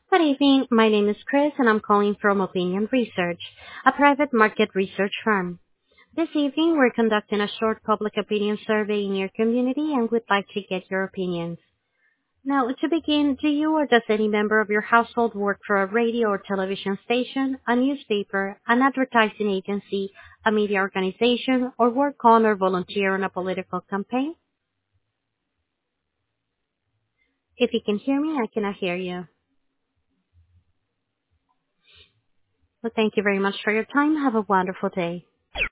Good evening. My name is Chris, and I'm calling from Opinion Research, a private market research firm. This evening, we're conducting a short public opinion survey in your community and would like to get your opinions. Now, to begin, do you or does any member of your household work for a radio or television station, a newspaper, an advertising agency, a media organization, or work on or volunteer on a political campaign? If you can hear me, I cannot hear you. Well, thank you very much for your time. Have a wonderful day.